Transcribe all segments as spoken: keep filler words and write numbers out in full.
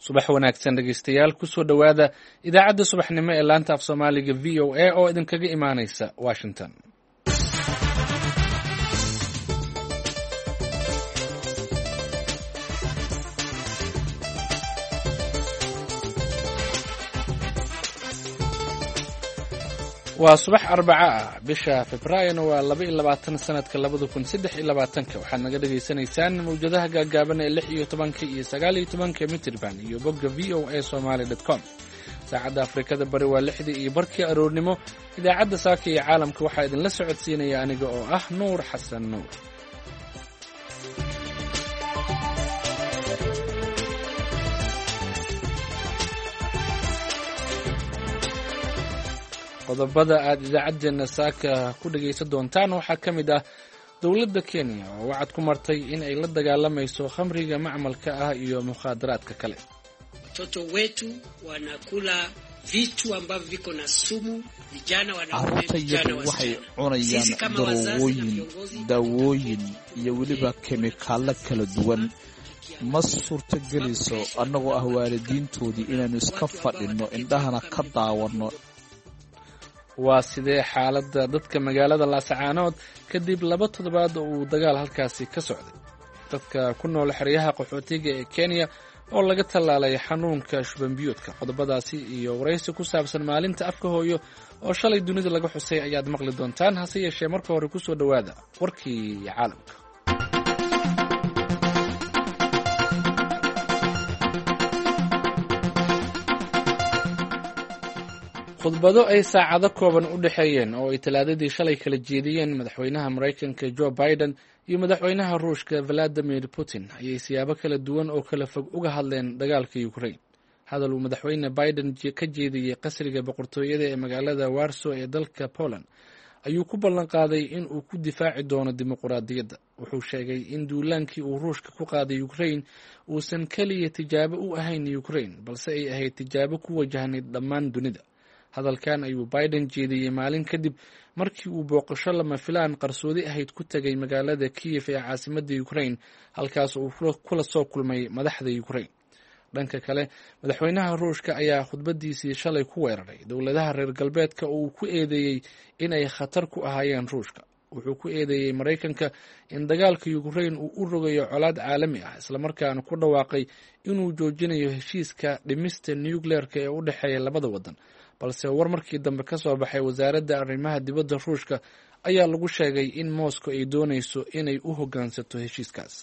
subax wanaagsan dhegeystayaal kusoo dhowaada idaacadda subaxnimo ee laanta af soomaaliga v o a oo idinkaga imaanaysa Washington. waa subax arbaca ah bisha Febraayo waa laba iyo labaatan sanadka labada kun saddex iyo labaatanka waxaad naga dhageysanaysaan mawjadaha gaagaaban ee lix iyo tobanka iyo sagaal iyo tobanka mitirban iyo bogga v o a somali dot com. saacadda Afrikada bari waa lixdii iyo barkii aroornimo. idaacadda saaka iyo caalamka waxaa idinla socodsiinaya aniga oo ah Nuur Xasan Nuur. qodobada aad idaacadeena saaka ku dhageysan doontaan waxaa ka mid ah dowladda Kenya oo wacad ku martay in ay la dagaalamayso khamriga macmalka ah iyo mukhaadaraadka kale. Watoto wetu wanakula vitu ambavyo viko na sumu, vijana wanakula vijana waxay cunayaan darooyin, dawooyin iyo waliba kemikaalo kala duwan. ma suurtagelayso annagoo ah waalidiintoodii inaanu iska fadhino indhahana ka daawano. waa sidee xaaladda dadka magaalada Laascaanood kadib laba toddobaad oo uu dagaal halkaasi ka socday. dadka ku nool xeryaha qaxootiga ee Kenya oo laga tallaalay xanuunka shuban biyuudka. qodobadaasi iyo waraysi ku saabsan maalinta afka hooyo oo shalay dunida laga xusay ayaad maqli doontaan. hase yeeshee marka hore ku soo dhowaada warkii caalamka. khudbado ay saacado kooban u dhaxeeyeen oo ay talaadadii shalay kala jeediyeen madaxweynaha Mareykanka Joe Biden iyo madaxweynaha Ruushka Vladimir Putin ayay siyaabo kala duwan oo kala fog uga hadleen dagaalka Ukraine. hadal uu madaxweyne Biden ka jeediyey qasriga boqortooyada ee magaalada Warsaw ee dalka Poland ayuu ku ballan qaaday in uu ku difaaci doono dimuqraadiyadda. wuxuu sheegay in duulaankii uu Ruushka ku qaaday Ukraine uusan kaliya tijaabo u ahayn Ukraine balse ay ahayd tijaabo ku wajahnayd dhammaan dunida. hadalkan ayuu Biden jeediyey maalin kadib markii uu booqasho lama filaan qarsoodi ahayd ku tagay magaalada Kiev ee caasimadda Ukraine halkaas uu kula soo kulmay madaxda Ukraine. dhanka kale madaxweynaha Ruushka ayaa khudbadiisii shalay ku weeraray dowladaha reer galbeedka oo uu ku eedeeyey in ay khatar ku ahaayeen Ruushka. wuxuu ku eedeeyey Mareykanka in dagaalka Ukraine uu u rogayo colaad caalami ah isla markaana ku dhawaaqay inuu joojinayo heshiiska dhimista nuclear-ka ee u dhexeeya labada wadan. balse war markii dambe ka soo baxay wasaaradda arrimaha dibadda Ruushka ayaa lagu sheegay in Moscow ay doonayso inay u hoggaansato heshiiskaas.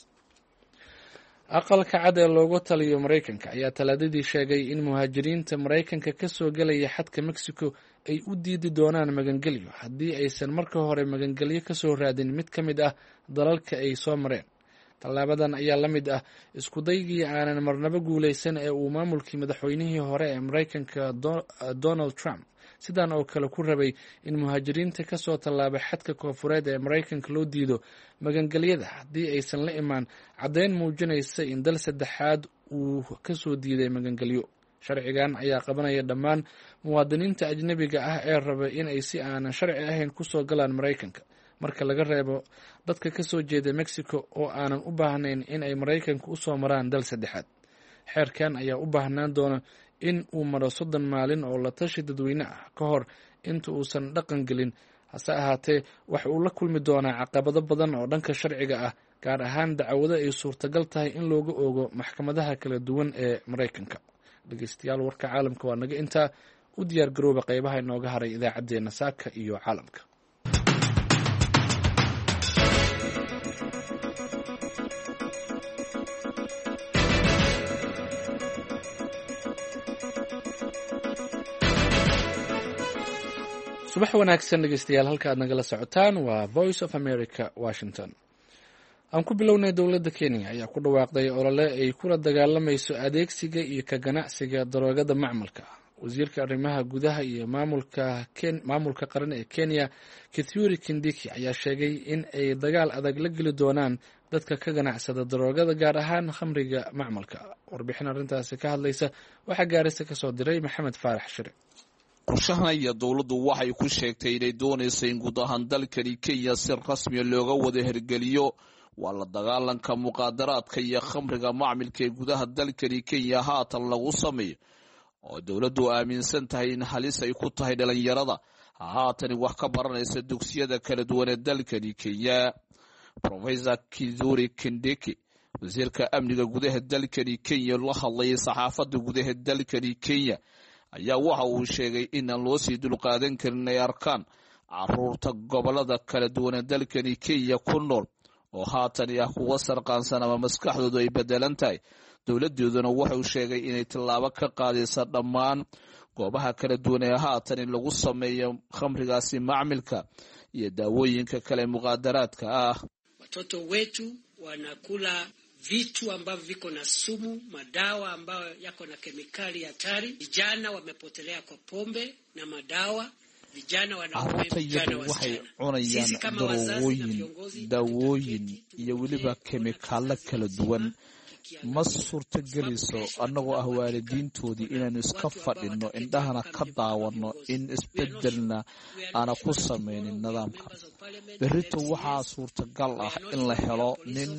aqalka cad ee loogu taliyo Mareykanka ayaa talaadadii sheegay in muhaajiriinta Mareykanka ka soo galaya xadka Mexico ay u diidi doonaan magangelyo haddii aysan marka hore magangelyo ka soo raadin mid ka mid ah dalalka ay soo mareen. tallaabadan ayaa la mid ah isku daygii aanan marnaba guulaysan ee uu maamulkii madaxweynihii hore ee Mareykanka Donald Trump sidan oo kale ku rabay in muhaajiriinta ka soo tallaabay xadka koonfureed ee Mareykanka loo diido magangelyada haddii aysan la imaan caddayn muujinaysa in dal saddexaad uu ka soo diiday magangelyo. sharcigan ayaa qabanaya dhammaan muwaadiniinta ajnabiga ah ee raba in ay si aanan sharci ahayn ku soo galaan Mareykanka marka laga reebo dadka ka soo jeeda Mexico oo aanan u baahnayn in ay Mareykanka u soo maraan dal saddexaad. xeerkan ayaa u baahnaan doona in uu maro soddon maalin oo la tashi dadweyne ah ka hor inta uusan dhaqan gelin. hase ahaatee waxa uu la kulmi doonaa caqabado badan oo dhanka sharciga ah gaar ahaan dacwado ay suurtagal tahay in looga oogo maxkamadaha kala duwan ee Mareykanka. dhegeystayaal warka caalamka waa naga intaa. u diyaar garooba qaybaha inooga haray idaacadeena saaka iyo caalamka. subax wanaagsan dhegeystayaal halka aad nagala socotaan waa Voice of America Washington. aan ku bilownay dowladda Kenya ayaa ku dhawaaqday olole ay kula dagaalamayso adeegsiga iyo ka ganacsiga daroogada macmalka. wasiirka arrimaha gudaha iyo maamulka Ken maamulka qaran ee Kenya Kithure Kindiki ayaa sheegay in ay dagaal adag la geli doonaan dadka ka ganacsada daroogada gaar ahaan khamriga macmalka. warbixin arrintaasi ka hadlaysa waxaa gaarisa ka soo diray Maxamed Faarax Shire. qorshahan iyo dowladdu waxay ku sheegtay inay doonayso in guud ahaan dalkani Kenya si rasmi looga wada hirgeliyo waa la dagaalanka muqaadaraadka iyo khamriga macmilka ee gudaha dalkani Kenya haatan lagu sameeyo oo dowladdu aaminsan tahay in halis ay ku tahay dhalinyarada haatan wax ka baranaysa dugsiyada kala duwan ee dalkani Kenya. Professor Kithure Kindiki wasiirka amniga gudaha dalkani Kenya la hadlayay saxaafadda gudaha dalkani Kenya ayaa waxa uu sheegay in aan loo sii dulqaadan karin ay arkaan caruurta gobolada kala duwan ee dalkani Kenya ku nool oo haatan ah kuwa sarqaansan ama maskaxdoodu ay bedelan tahay. dowladeeduna waxa uu sheegay inay tilaabo ka qaadayso dhammaan goobaha kala duwan ee haatan in lagu sameeyo khamrigaasi macmilka iyo daawooyinka kale muqaadaraadka ah. Watoto wetu wanakula vitu ambavyo viko na sumu, madawa ambayo yako na kemikali hatari. Vijana wamepotelea kwa pombe na madawa. Vijana wanaume, vijana wasichana. Sisi kama wazazi na viongozi, daawooyin iyo waliba kemikala kala duwan ma suurtagelayso annagoo ah waalidiintoodii inaanu iska fadhino indhahana ka daawano in isbedelna aana ku samaynin nidaamka. berrito waxaa suurtagal ah in la helo nin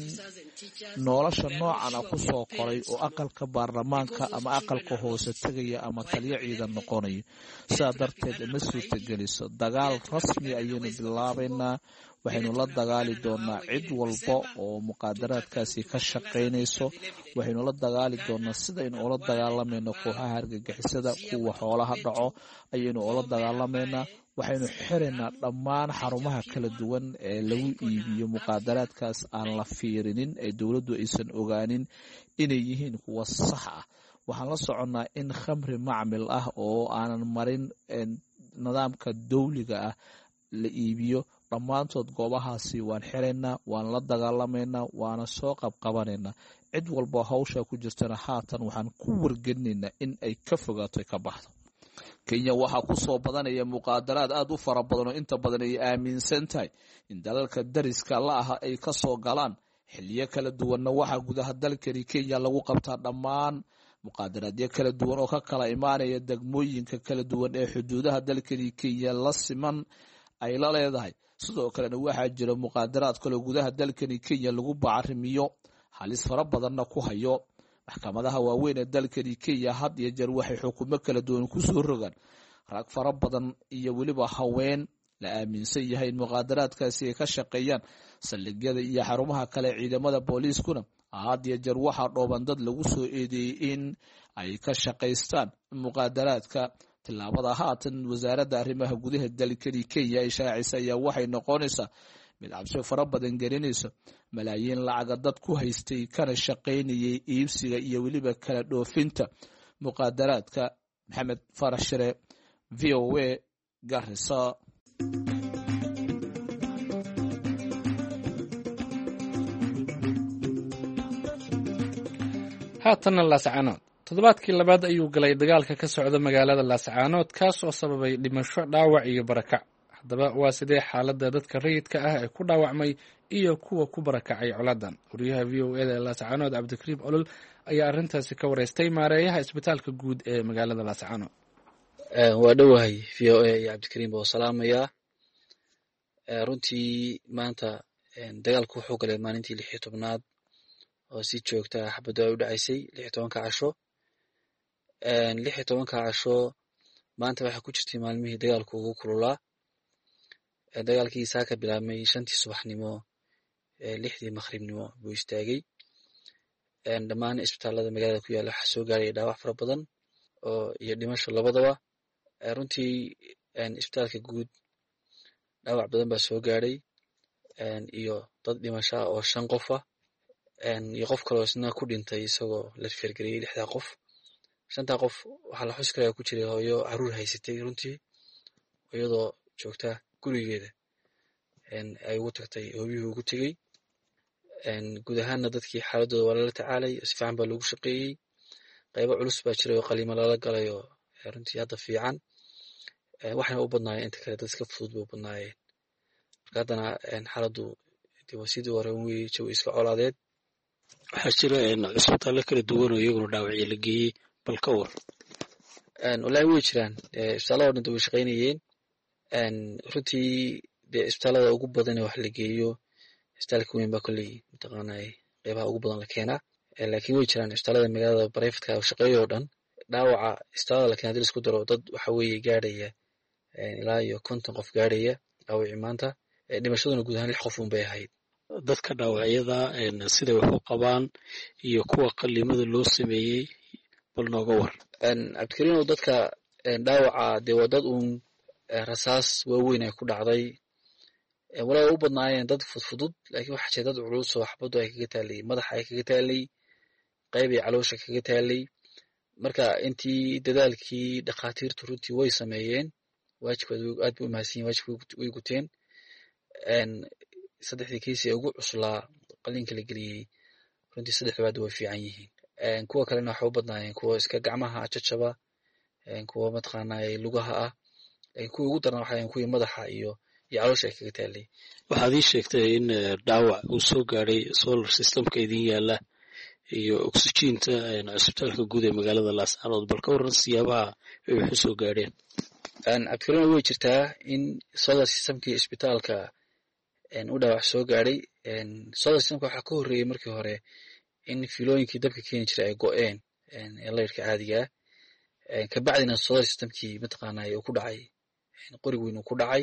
nolosha noocan ah ku soo koray oo aqalka baarlamaanka ama aqalka hoose tegaya ama taliye ciidan noqonaya. sidaa darteed ma suurtagelayso. dagaal rasmi ayaynu bilaabaynaa. waxaynu la dagaali doonaa cid walba oo muqaadaraadkaasi ka shaqaynayso. waxaynu la dagaali doonaa sidaynu ula dagaalamayno kooxaha argagixisada, kuwa xoolaha dhaco ayaynu ula dagaalamayna. waxaynu xiraynaa dhammaan xarumaha kala duwan ee lagu iibiyo muqaadaraadkaas aan la fiirinin ee dowladdu aysan ogaanin inay yihiin kuwa sax ah. waxaan la soconnaa in khamri macmil ah oo aanan marin nidaamka dawliga ah la iibiyo. dhammaantood goobahaasi waan xiraynaa, waan la dagaalamaynaa, waana soo qabqabanaynaa. cid walba hawsha ku jirtana haatan waxaan ku wargelinaynaa in ay ka fogaato ka baxdo. Kenya waxaa ku soo badanaya muqaadaraad aad u fara badan oo inta badan ay aaminsan tahay in dalalka dariska la ah ay ka soo galaan. xilliyo kala duwanna waxaa gudaha dalkani Kenya lagu qabtaa dhammaan muqaadaraadyo kala duwan oo ka kala imaanaya degmooyinka kala duwan ee xuduudaha dalkani Kenya la siman ay la leedahay. sidoo kalena waxaa jira muqaadaraad kale gudaha dalkani Kenya lagu bacarimiyo halis fara badanna ku hayo. maxkamadaha waaweyn ee dalkani Kenya had iyo jeer waxay xukumo kala duwan ku soo rogaan rag fara badan iyo waliba haween la aaminsan yahay in muqaadaraadkaasi ay ka shaqeeyaan. saldhigyada iyo xarumaha kale ciidamada booliiskuna had iyo jeer waxaa dhooban dad lagu soo eedeeyay in ay ka shaqaystaan muqaadaraadka. tilaabada haatan wasaaradda arrimaha gudaha dalkani Kenya ay shaacisay ayaa waxay noqonaysaa mid cabsi fara badan gelinaysa malaayiin lacag dad ku haystay kana shaqaynayay iibsiga iyo waliba kala dhoofinta muqaadaraadka. Maxamed Farax Shire, V O A, Garissa. haatan Laascaanood toddobaadkii labaad ayuu galay dagaalka ka socda magaalada Laascaanood kaas oo sababay dhimasho, dhaawac iyo barakac. haddaba waa sidee xaaladda dadka rayidka ah ee ku dhaawacmay iyo kuwa ku barakacay coladan? wariyaha V O A da Laascaanood Cabdikariim Olol ayaa arrintaasi ka wareystay maareeyaha isbitaalka guud ee magaalada Laascaanood. waa dhowahay V O A iyo Cabdikariim oo salaamaya. runtii maanta dagaalku wuxuu galay maalintii lix iyo tobnaad oo si joogta ah xabaddu ay u dhacaysay lix iyo tobanka casho. lix iyo tobanka casho maanta waxaa ku jirtay maalmihii dagaalku ugu kululaa. dagaalkii saa ka bilaabmay shantii subaxnimo lixdii maqribnimo buu istaagay. dhammaan isbitaalada magaalada ku yaalla waxaa soo gaaray dhaawac fara badan oo iyo dhimasho labadaba. runtii isbitaalka guud dhaawac badan baa soo gaaray iyo dad dhimasho ah oo shan qof ah iyo qof kaloo isna ku dhintay isagoo la firgariyey lixdaa qof. shantaa qof waxaa la xus karayaa ku jiray hooyo caruur haysatay runtii iyadoo joogta gurigeeda ay ugu tagtay hoobiyuhu ugu tegey. guud ahaanna dadkii xaaladooda waa lala tacaalay, si fiican baa loogu shaqeeyey. qaybo culus baa jiray oo qaliimo lala galay oo runtii hadda fiican. waxayna u badnaayeen inta kale dad iska fudud bay u badnaayeen. marka haddana xaaladdu waa sidii hore wey, jawi iska colaadeed. waxaa jira cisbitaallo kala duwan oo iyaguna dhaawacyo la geeyey, bal ka war. wallaahi way jiraan isbitaallada dhan way shaqaynayeen. runtii dee isbitaallada ugu badan wax la geeyo isbitaalka weyn baa kolley mataqaanaa qeybaha ugu badan la keenaa laakiin way jiraan isbitaalada magaalada barefadka oo shaqeeya oo dhan dhaawaca isbitaalada la keena hadii laisku daro dad waxa weeye gaadhaya ilaa iyo konton qof gaadhaya dhaawacii maanta dhimashaduna guud ahaan lix qof un bay ahayd dadka dhaawacyada siday wax u qabaan iyo kuwa qalimada loo sameeyey bal nooga war cabdikariinow dadka dhaawaca dee waa dad uun rasaas waaweyn ay ku dhacday walaa u badnaayeen dad fudfudud laakiin waxaa jira dad culus oo xabaddu ay kaga taalay madaxa ay kaga taalay qayb ay caloosha kaga taalay marka intii dadaalkii dhakhaatiirtu runtii way sameeyeen waajibkooda aad bay u mahadsan yihin waajibkooda way guteen saddexdii kiis ee ugu cuslaa qalinka la geliyey runtii saddexda baad way fiican yihiin kuwa kalena waxay u badnaayeen kuwa iska gacmaha jajaba kuwa mataqaanaa lugaha ah laakiin kuwa ugu daran waxay kuwii madaxa iyo iyo caloosha ay kaga taalay waxaad ii sheegtay in dhaawac uu soo gaadhay solar systemka idin yaala iyo oxygeenta cisbitaalka guud ee magaalada laascaanood bal ka waran siyaabaha ay wax u soo gaadheen cabdikariino way jirtaa in solar systemkii isbitaalka u dhaawac soo gaadhay solar systemka waxaa ka horreeyey markii hore in filooyinkii dabka keeni jiray ay go-een ee layrka caadiga ah kabacdina solar systemkii mataqaanaa uu ku dhacay qorig weyn uu ku dhacay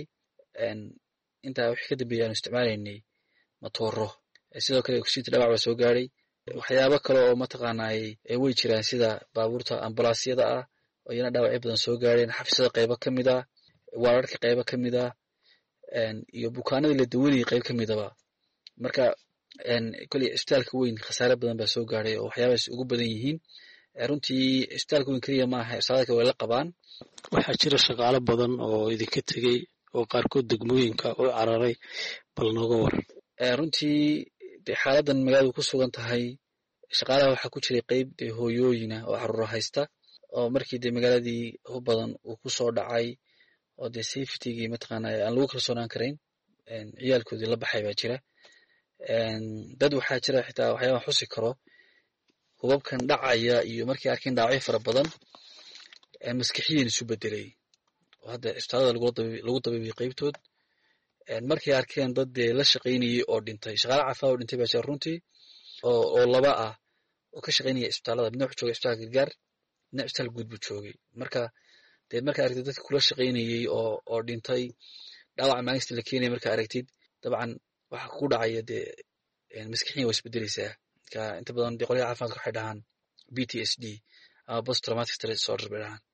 intaa wixii ka dambeeyay aanu isticmaalaynay matooro sidoo kale oxygeenta dhaawac baa soo gaadhay waxyaabo kale oo mataqaanaa way jiraan sida baabuurta ambalaasyada ah oo iyana dhaawacyo badan soo gaadheen xafiisyada qaybo ka mid ah waararka qaybo ka mid ah iyo bukaanadii la dawanayay qayb ka midaba marka kolley isbitaalka weyn khasaare badan baa soo gaadhay oo waxyaabahaas ugu badan yihiin runtii isbitaalka weyn keliya maaha isbitaalka way la qabaan waxaa jira shaqaalo badan oo idinka tegey oo qaarkood degmooyinka u cararay bal nooga waran runtii de xaaladan magaaladu ku sugan tahay shaqaalaha waxaa ku jiray qayb dee hooyooyina oo caruura haysta oo markii dee magaaladii u badan uu ku soo dhacay oo dee safetygii mataqaanaa aan lagu kalsoonaan karayn ciyaalkoodii la baxay baa jira dad waxaa jira xitaa waxyaabaha xusi karo hubabkan dhacaya iyo markii arkeen dhaawacyo fara badan maskixiyan isu bedelay oo hadda isbitaalada lagu dabiibay qaybtood markay arkeen dad dee la shaqaynayey oo dhintay shaqaale caafimaad oo dhintay baa jira runtii oo oo laba ah oo ka shaqaynaya isbitaalada midna wuxuu joogay isbitaalka gargaar midna isbitaal guud buu joogay marka dee markaa aragtid dadka kula shaqaynayey oo oo dhintay dhaawaca maagista la keenaya markaa aragtid dabcan waxa ku dhacaya dee maskixiyan waa isbedelaysaa marka inta badan dee qolyaha caafimaadka waxay dhahaan b t s d ama post traumatic stress disorder bay dhahaan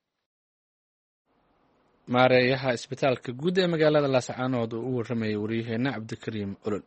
maareeyaha isbitaalka guud ee magaalada laascaanood oo u warramayay waryaheena cabdikariim olol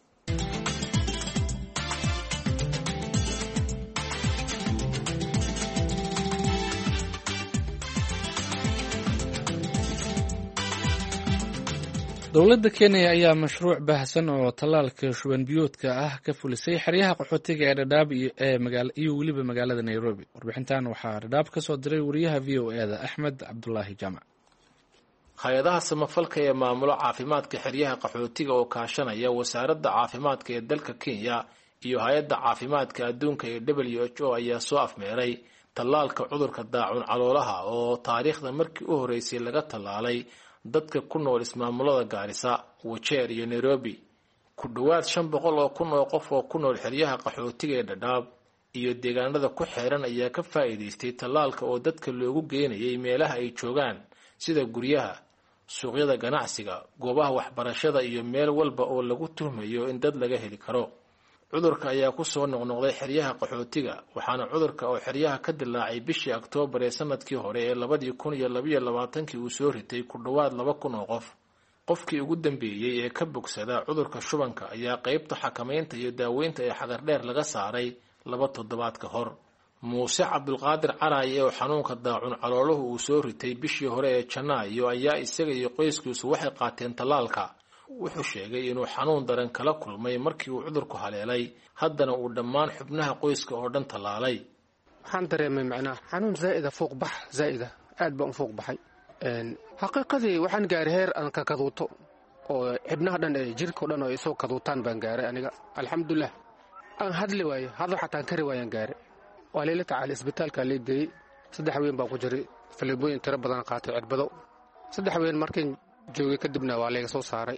dowladda kenya ayaa mashruuc baahsan oo tallaalka shuban biyoodka ah ka fulisay xeryaha qaxootiga ee dhadhaab iyo weliba magaalada nairobi warbixintan waxaa dhadhaab ka soo diray wariyaha v o eda axmed cabdulaahi jaamac hay-adaha samafalka ee maamulo caafimaadka xeryaha qaxootiga oo kaashanaya wasaaradda caafimaadka ee dalka kenya iyo hay-adda caafimaadka adduunka ee w h o ayaa soo afmeeray tallaalka cudurka daacun caloolaha oo taariikhda markii u horreysay laga tallaalay dadka ku nool ismaamulada gaarisa wajeer iyo nairobi ku dhowaad shan boqol oo kun oo qof oo ku nool xeryaha qaxootiga ee dhadhaab iyo deegaanada ku xeeran ayaa ka faa'iidaystay tallaalka oo dadka loogu geenayay meelaha ay joogaan sida guryaha suuqyada ganacsiga goobaha waxbarashada iyo meel walba oo lagu tuhmayo in dad laga heli karo cudurka ayaa ku soo noqnoqday xeryaha qaxootiga waxaana cudurka oo xeryaha ka dilaacay bishii Oktoobar ee sanadkii hore ee labadii kun iyo labiyo labaatankii uu soo ritay ku dhowaad laba kun oo qof qofkii ugu dambeeyay ee ka bogsada cudurka shubanka ayaa qaybta xakamaynta iyo daaweynta ee xagar dheer laga saaray laba toddobaad ka hor muuse cabdulqaadir caraaye oo xanuunka daacun calooluhu uu soo ritay bishii hore ee Janaayo ayaa isaga iyo qoyskiisu waxay qaateen tallaalka wuxuu sheegay inuu xanuun daran kala kulmay markii uu cudurku haleelay haddana uu dhammaan xubnaha qoyska oo dhan tallaalay waxaan dareemay macnaha xanuun zaa'ida fuuq bax zaa'ida aad baan fuuq baxay een xaqiiqadii waxaan gaaray heer aan ka kaduuto oo xubnaha dhan ee jirka dhan oo isoo kaduutaan baan gaaray aniga alxamdulillah aan hadli waayo hadda xataa kari waayaan gaaray waa leela tacaal isbitaalka leeday saddex weyn baa ku jiray faleebooyin tiro badan qaatay cirbado saddex weyn markii joogay kadibna waa laga soo saaray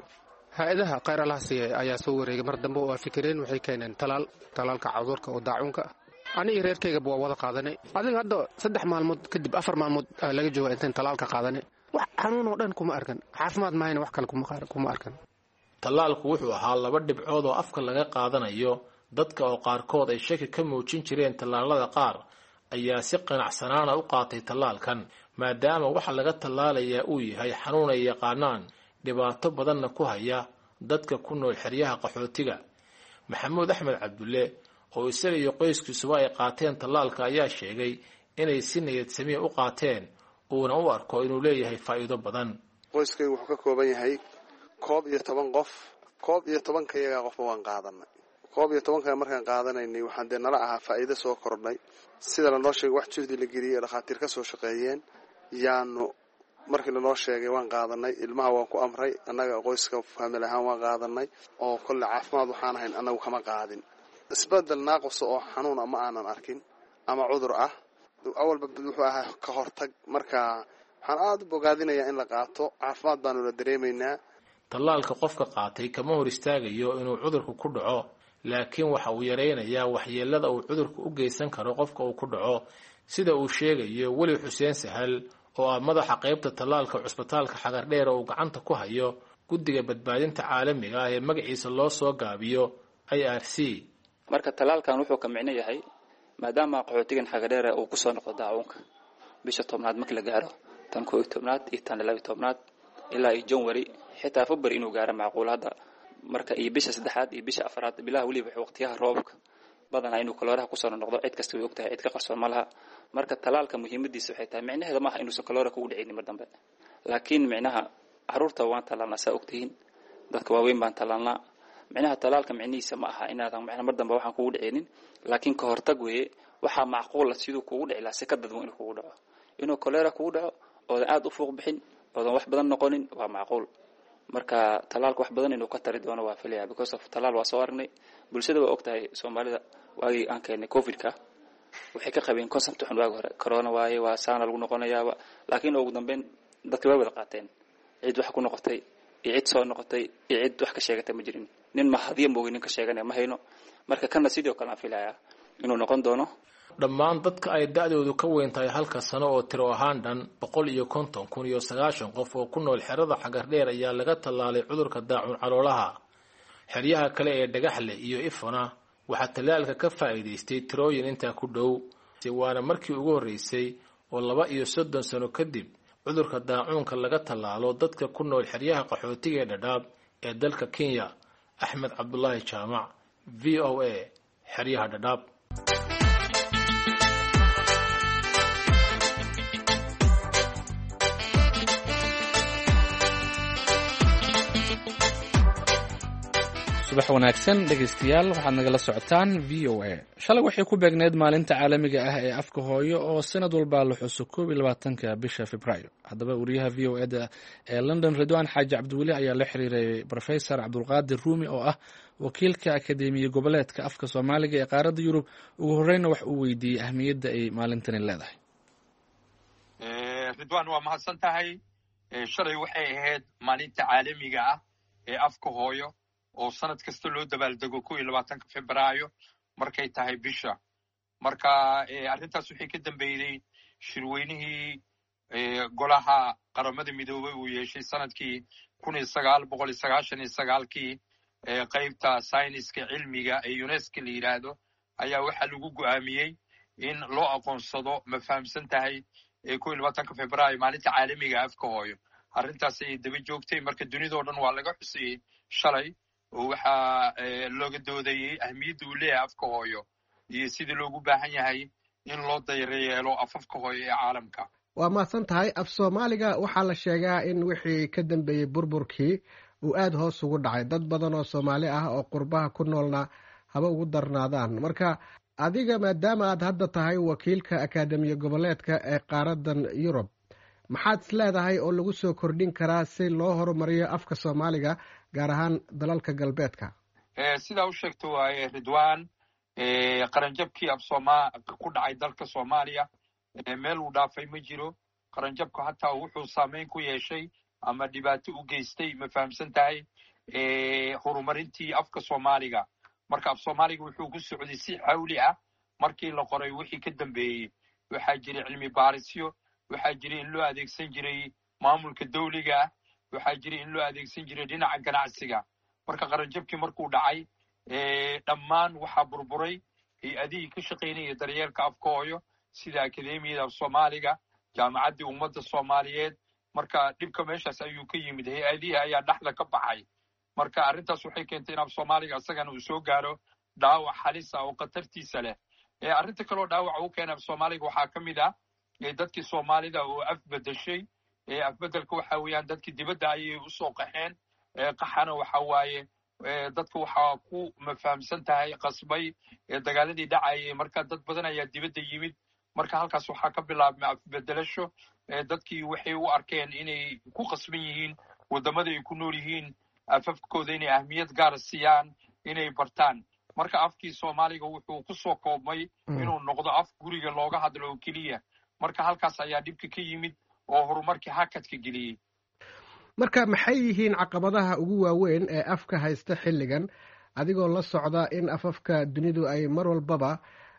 hay-adaha khayralahaasi ayaa soo wareegay mar dambe oo fikireen waxay keeneen talaal talaalka cudurka oo daacuunka aniga reerkaygaba waa wada qaadanay adiga hadda saddex maalmood kadib afar maalmood laga jooga intaan talaalka qaadanay wax xanuun oo dhan kuma arkan caafimaad mahayna wax kale kuma arkan talaalku wuxuu ahaa laba dhibcood oo afka laga qaadanayo dadka oo qaarkood ay shaki ka muujin jireen tallaalada qaar ayaa si qanacsanaana u qaatay tallaalkan maadaama waxa laga tallaalayaa uu yahay xanuun ay yaqaanaan dhibaato badanna ku haya dadka ku nool xeryaha qaxootiga maxamuud axmed cabdulle oo isaga iyo qoyskiisuba ay qaateen tallaalka ayaa sheegay inay si niyad samiya u qaateen uuna u arko inuu leeyahay faa'iido badan qoyskaygu wuxuu ka kooban yahay koob iyo toban qof koob iyo tobanka iyagaa qofba waan qaadanay koob iyo tobanka markaan qaadanaynay waxaan dee nala ahaa faa'iido soo kordhay sida lanoo sheegay wax juhdi la geliyey dhakhaatiir ka soo shaqeeyeen yaanu markii lanoo sheegay waan qaadanay ilmaha waan ku amray annaga qoyska faamil ahaan waan qaadanay oo kolle caafimaad waxaan ahayn annagu kama qaadin isbedel naaqosa oo xanuun ama aanan arkin ama cudur ah awalba wuxuu ahaa ka hortag marka waxaan aada u bogaadinayaa in la qaato caafimaad baanu la dareemaynaa tallaalka qofka qaatay kama hor istaagayo inuu cudurku ku dhaco laakiin waxa uu yaraynayaa waxyeelada uu cudurku u geysan karo qofka uu ku dhaco sida uu sheegayo weli xuseen sahal oo ah madaxa qaybta tallaalka cusbitaalka xagardheer oo uu gacanta ku hayo guddiga badbaadinta caalamiga ah ee magaciisa loo soo gaabiyo I R C marka tallaalkan wuxuu ka micno yahay maadaama qaxootigan xagardheer uu ku soo noqdo daacuunka bisha tobnaad markii la gaaro tan koob iyo tobnaad iyo tan laba iyo tobnaad ilaa iyo January xitaa February inuu gaaro macquul hadda marka iyo bisha saddexaad iyo bisha afraad bilaha waliba waqtiyaha roobka badanaa inuu kaloraha ku soo noqdo cid kasta way ogtahay cid ka qarsoon ma laha marka talaalka muhiimadiisa waxay tahay micnaheedu ma aha inuu kaloraha ku dhicin mar dambe laakiin micnaha caruurta waan talaalnaa saa ogtihiin dadka waaweyn baan talaalnaa micnaha talaalka micnihiisa ma aha inaadan micnaha mar dambe waxaan kugu dhicinin laakiin ka hortag weeye waxaa macquul ah siduu kugu dhici lahaa si ka dadwan inuu kugu dhaco inuu kaloraha kugu dhaco oo aad u fuuq bixin oo wax badan noqonin waa macquul marka talaalka wax badan inuu ka tari doono waa filaya because of talaal waa soo aragnay bulshada waa ogtahay Soomaalida waagi aan keenay covid-ka waxay ka qabeen concept xun waag hore corona waaye waa saana lagu noqonayaa laakiin ugu dambeyn dadka way wada qaateen cid wax ku noqotay cid soo noqotay cid wax ka sheegatay ma jirin nin ma hadiya moogin ka sheeganay ma hayno marka kana sidoo kale aan filaya inuu noqon doono dhammaan dadka ay da'doodu ka weyn tahay halka sano oo tiro ahaan dhan boqol iyo konton kun iyo sagaashan qof oo ku nool xerada xagardheer ayaa laga tallaalay cudurka daacun caloolaha xeryaha kale ee dhagaxle iyo ifana waxaa tallaalka ka faa'iidaystay tirooyin intaa ku dhow waana markii ugu horreysay oo laba iyo soddon sano kadib cudurka daacuunka laga tallaalo dadka ku nool xeryaha qaxootiga ee dhadhaab ee dalka Kenya Axmed Cabdullaahi Jaamac V O A xeryaha dhadhaab subax wanaagsan dhegaystayaal waxaad nagala socotaan v o a shalay waxay ku beegneed maalinta caalamiga ah ee afka hooyo oo sanad walba la xuso koob iyo labaatanka bisha Febraayo haddaba wariyaha v o a ee London Ridwan Xaaji Cabdiweli ayaa la xiriiray Professor Cabdulqaadir Ruumi oo ah wakiilka akademiga goboleedka afka Soomaaliga ee qaaradda Yurub ugu horreynna wax uu weydiiyey ahmiyadda ay maalintani leedahay Ridwan waa mahadsan tahay shalay waxay ahayd maalinta caalamiga ah ee afka hooyo oo sanad kasta loo dabaaldego koob iyo labaatanka Febraayo markay tahay bisha marka arrintaas waxay ka dambeeyay shirweynihii golaha qaramada midoobay uu yeeshay sanadkii kun iyo sagaal boqol iyo sagaashan iyo sagaalkii qaybta sayniska cilmiga ee UNESCO la yiraahdo ayaa waxa lagu go'aamiyay in loo aqoonsado ma fahamsan tahay koob iyo labaatanka Febraayo maalinta caalamiga afka hooyo arrintaas ay daba joogtay marka dunida oo dhan waa laga xusay shalay oo waxa looga doodayay ahmiyadda uu leeyahay afka hooyo iyo sidii loogu baahan yahay in loo dayreeyo afafka hooyo ee caalamka waa mahadsan tahay af Soomaaliga waxaa la sheegaa in wixii ka dambeeyay burburkii uu aad hoos ugu dhacay dad badan oo Soomaali ah oo qurbaha ku noolna haba ugu darnaadaan marka adiga maadaama aad hadda tahay wakiilka akademiga goboleedka ee qaaraddan Yurub maxaad isleedahay oo lagu soo kordhin karaa si loo horumariyo afka Soomaaliga gaar ahaan dalalka galbeedka sida uu sheegto waaye Ridwan qaranjabkii af Soomaaliya ku dhacay dalka Soomaaliya meel uu dhaafay ma jiro qaranjabku hataa wuxuu saameyn ku yeeshay ama dhibaato u geystay ma fahamsan tahay horumarintii afka soomaaliga marka af soomaaliga wuxuu ku socday si xawli ah markii la qoray wixii ka dambeeyey waxaa jiray cilmi baarisyo waxaa jiray in loo adeegsan jiray maamulka dawliga ah waxaa jiray in loo adeegsan jiray dhinaca ganacsiga marka qaranjabkii markuu dhacay dhammaan waxaa burburay hay-adihii ka shaqaynaya daryeelka afka hooyo sida akademiyada af soomaaliga jaamacaddii ummadda soomaaliyeed marka dhibka meeshaas ayuu ka yimid hay-adihii ayaa dhexda ka baxay marka arrintaas waxay keentay in af soomaaliga isagana uu soo gaaro dhaawac halis ah oo khatartiisa leh arrinta kaloo dhaawaca u keena af soomaaliga waxaa ka mid ah dadkii soomaalida oo af bedeshay afbedelka waxa weeyaan dadkii dibadda ayay usoo qaxeen qaxana waxa waaye dadka waxaa ku mafahamsan tahay qasbay dagaaladii dhacayay marka dad badan ayaa dibadda yimid marka halkaas waxaa ka bilaabmay afbedelasho dadkii waxay u arkeen inay ku qasban yihiin waddamada ay ku nool yihiin afafkooda inay ahmiyad gaara siiyaan inay bartaan marka afkii soomaaliga wuxuu ku soo koobmay inuu noqdo af guriga looga hadlo oo keliya marka halkaas ayaa dhibka ka yimid oo horumarkii hakadka geliyey marka maxay yihiin caqabadaha ugu waaweyn ee afka haysta xilligan adigoo la socda in afafka dunidu ay mar walbaba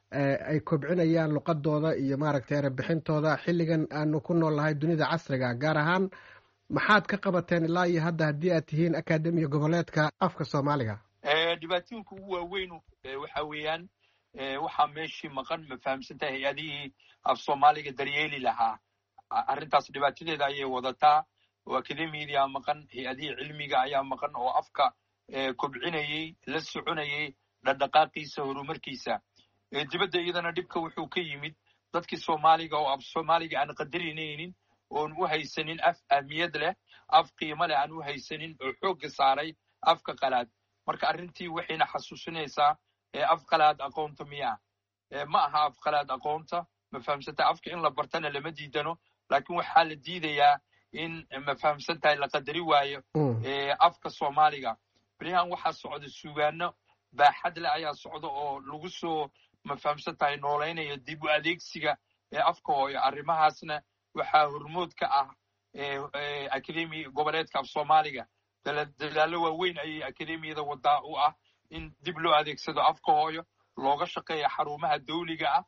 ay kobcinayaan luqadooda iyo maaragtay erebixintooda xilligan aanu ku nool nahay dunida casriga gaar ahaan maxaad ka qabateen ilaa iyo hadda haddii aad tihiin akademiya goboleedka afka soomaaliga dhibaatooyinka ugu waaweyn waxa weeyaan waxaa meeshii maqan ma fahamsantahay hay-adihii af soomaaliga daryeeli lahaa arrintaas dhibaatadeeda ayay wadataa oo akademiyadii aa maqan hay-adihii cilmiga ayaa maqan oo afka kobcinayey la soconayey dhaqdhaqaaqiisa horumarkiisa dibadda iyadana dhibka wuxuu ka yimid dadkii soomaaliga oo af soomaaliga aan qadarinaynin oon u haysanin af ahmiyad leh af qiimo leh aan u haysanin oo xoogga saaray afka qalaad marka arrintii waxayna xasuusinaysaa af qalaad aqoonta miyaa ma aha af qalaad aqoonta ma fahamsanta afka in la bartana lama diidano laakiin waxaa la diidayaa in ma fahamsantahay la qadari waayo afka soomaaliga berihan waxaa socda sugaano baaxad leh ayaa socda oo lagu soo ma fahamsantahay noolaynaya dib u adeegsiga afka hooyo arrimahaasna waxaa hormood ka ah akademiya goboleedka af soomaaliga dadaalo waaweyn ayay akademiyada wadaa u ah in dib loo adeegsado afka hooyo looga shaqeeya xarumaha dawliga ah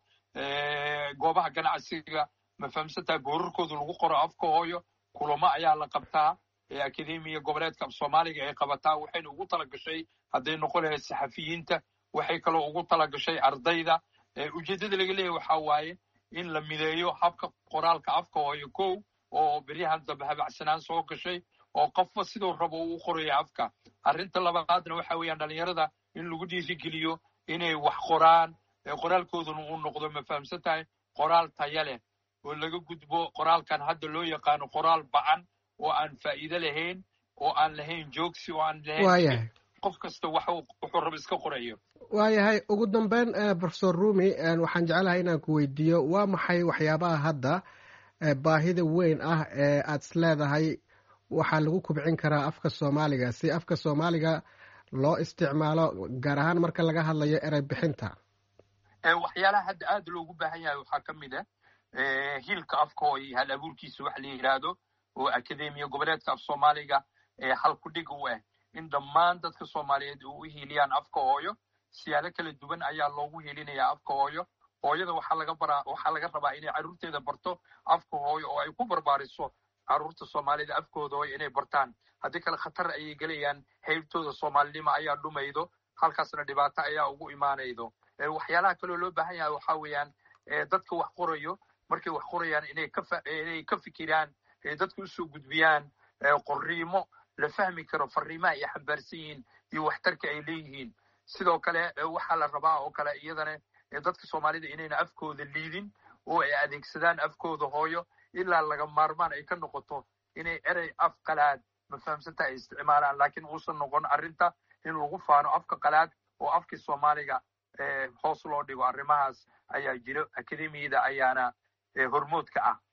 goobaha ganacsiga ma fahamsantahay boorarkooda lagu qoro afka hooyo kulamo ayaa la qabtaa akademiya goboleedka af soomaaliga ay qabataa waxayna ugu talagashay hadday noqon lahayd saxafiyiinta waxay kaloo ugu talagashay ardayda ujeeddada laga leeyahy waxaa waaye in la mideeyo habka qoraalka afka hooyo kow oo beryahan dambe habacsanaan soo gashay oo qofba siduu rabo uu qoraya afka arrinta labaadna waxa weeyaan dhalinyarada in lagu dhiirigeliyo inay wax qoraan qoraalkooduna uu noqdo ma fahamsan tahay qoraal taya leh oo laga gudbo qoraalkan hadda loo yaqaano qoraal bacan oo aan faa'iido lahayn oo aan lahayn joogsi oo aan lahayn qof kasta wuxuu rabo iska qorayo waayahay ugu dambeyn professor rumi waxaan jecelahay inaan ku weydiiyo waa maxay waxyaabaha hadda baahida weyn ah ee aad is leedahay waxaa lagu kubcin karaa afka soomaaliga si afka soomaaliga loo isticmaalo gaar ahaan marka laga hadlayo erey bixinta waxyaalaha hadda aad loogu baahan yahay waxaa ka mid ah hiilka afka hooyo hal abuurkiisa wax la yidhaahdo oo akademiya goboleedka af soomaaliga hal ku dhig u ah in dhammaan dadka soomaaliyeed u hiiliyaan afka hooyo siyaalo kala duwan ayaa loogu hiilinayaa afka hooyo hooyada waxaa laga baraa waxaa laga rabaa inay carruurteeda barto afka hooyo oo ay ku barbaariso carruurta soomaalida afkooda hooyo inay bartaan haddii kale khatar ayay gelayaan heybtooda soomaalinimo ayaa dhumaydo halkaasna dhibaato ayaa ugu imaanaydo waxyaalaha kaloo loo baahan yahay waxaa weeyaan dadka wax qorayo markay wax qorayaan inay ka inay ka fikiraan dadka usoo gudbiyaan qoriimo la fahmi karo fariimaha ay xambaarsan yihiin iyo waxtarka ay leeyihiin sidoo kale waxaa la rabaa oo kale iyadana dadka soomaalida inayna afkooda liidin oo ay adeegsadaan afkooda hooyo ilaa laga maarmaan ay ka noqoto inay erey af qalaad ma fahamsanta ay isticmaalaan laakiin uusan noqon arrinta in lagu faano afka qalaad oo afkii soomaaliga hoos loo dhigo arrimahaas ayaa jiro akademiyada ayaana hormood ka ah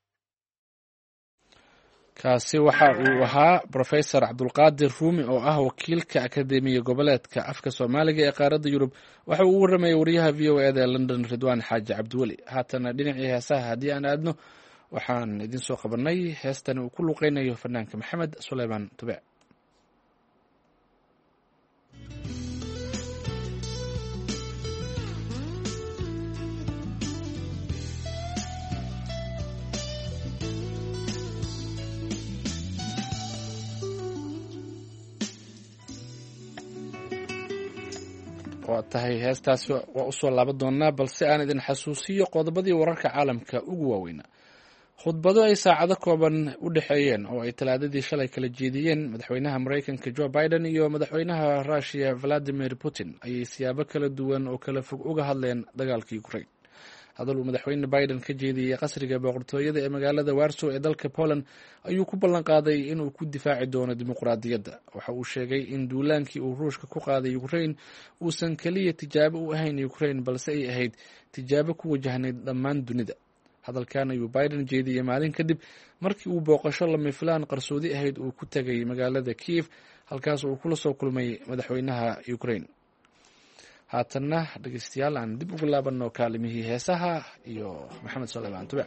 kaasi waxa uu ahaa professor cabdulqaadir ruumi oo ah wakiilka akademiya goboleedka afka soomaaliga ee qaaradda yurub waxa uu u warramayay wariyaha v o e da ee london ridwaan xaaji cabdiweli haatana dhinacii heesaha haddii aan aadno waxaan idin soo qabanay heestan uu ku luqeynayo fanaanka maxamed suleymaan tube waa tahay heestaasi waa usoo laaban doonaa, balse aan idin xasuusiyo qodobadii wararka caalamka ugu waaweynaa. khudbado ay saacado kooban u dhexeeyeen oo ay talaadadii shalay kala jeediyeen madaxweynaha maraykanka joe biden iyo madaxweynaha russiya valadimir putin ayay siyaabo kala duwan oo kala fog uga hadleen dagaalka ukraine. hadal uu madaxweyne biden ka jeediyey qasriga boqortooyada ee magaalada warsow ee dalka poland ayuu ku ballan qaaday inuu ku difaaci doono dimuqraadiyadda. waxa uu sheegay in duulaankii uu ruushka ku qaaday ukraine uusan keliya tijaabo u ahayn ukraine, balse ay ahayd tijaabo ku wajahnayd dhammaan dunida. hadalkan ayuu biden jeediyey maalin kadib markii uu booqasho lama filaan qarsoodi ahayd uu ku tegay magaalada kiev, halkaas uu kula soo kulmay madaxweynaha ukraine. haatanna dhegeystayaal aan dib ugu laabanno kaalimihii heesaha iyo maxamed suleymaan tube.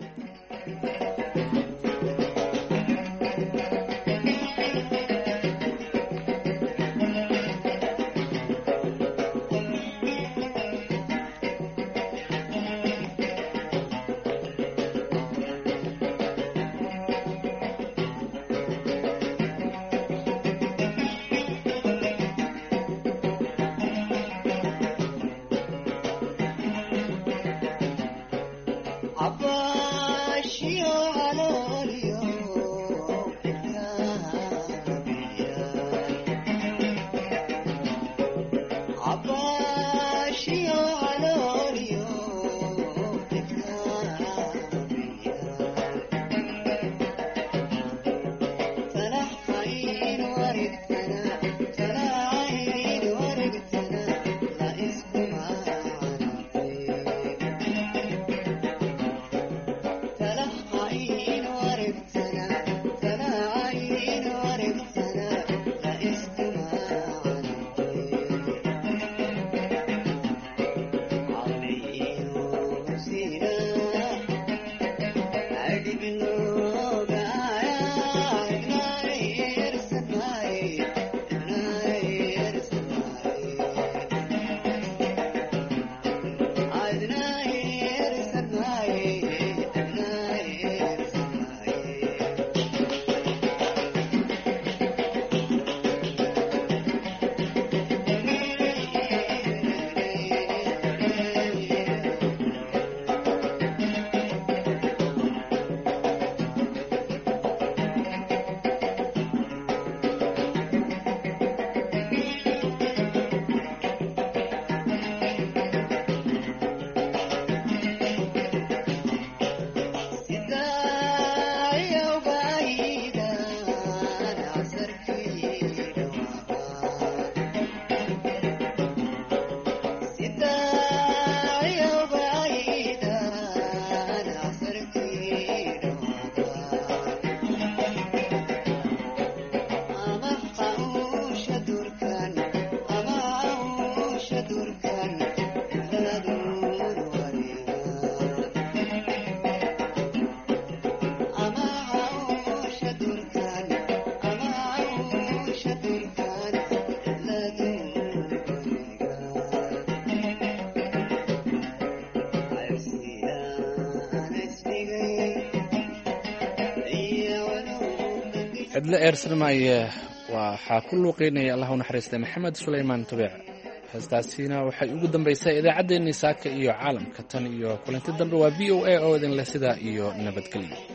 cidlo eersanmaaye waxaa ku luuqeynaya allah u naxariistay maxamed suleymaan tubeec. heestaasina waxay ugu dambaysaa idaacaddeenii saaka iyo caalamka. tan iyo kulanti dambe waa v o a oo idin leh sidaa iyo nabadgelyo.